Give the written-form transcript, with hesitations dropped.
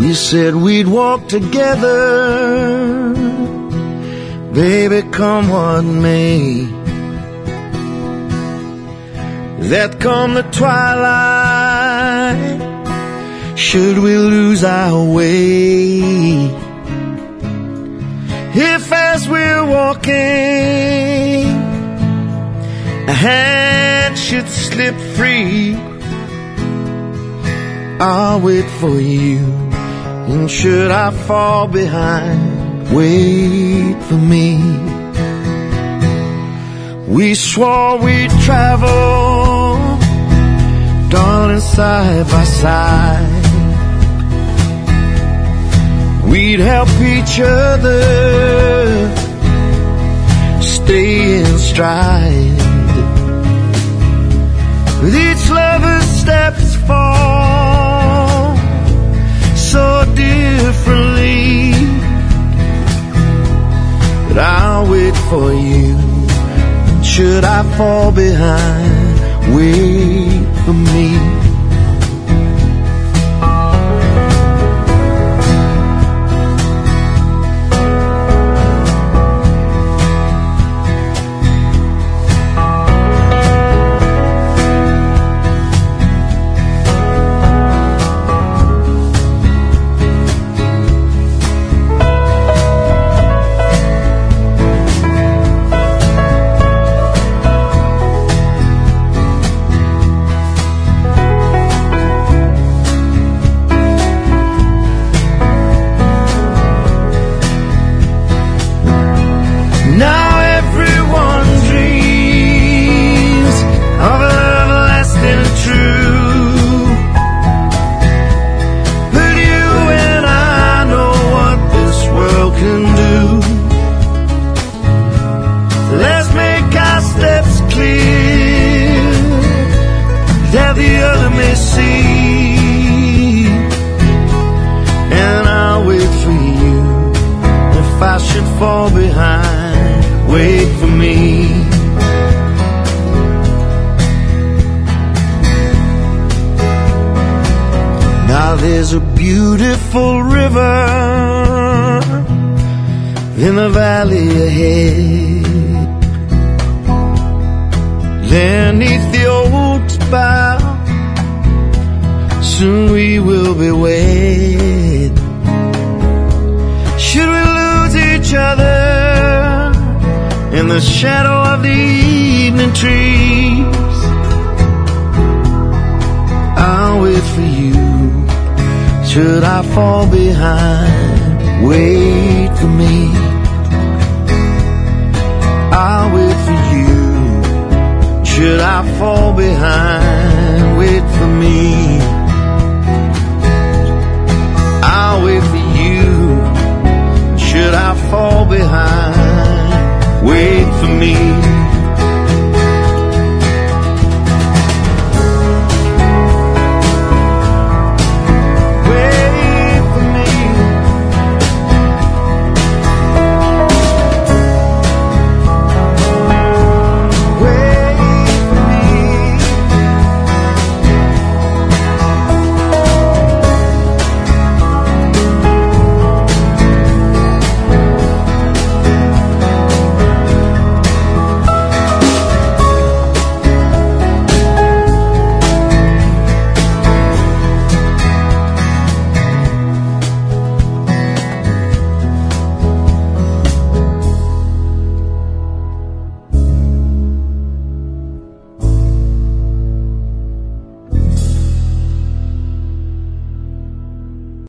We said we'd walk together, baby, come what may. That come the twilight, should we lose our way, if as we're walking a hand should slip free, I'll wait for you, and should I fall behind, wait for me. We swore we'd travel, darling, side by side. We'd help each other stay in stride. With each lover's steps fall so differently, but I'll wait for you. Should I fall behind, wait for me. That the other may see, and I'll wait for you. If I should fall behind, wait for me. Now there's a beautiful river in the valley ahead. There 'neath the oaks bough, soon we will be wed. Should we lose each other in the shadow of the evening trees, I'll wait for you. Should I fall behind, wait for me. I'll wait for you. Should I fall behind, wait for me.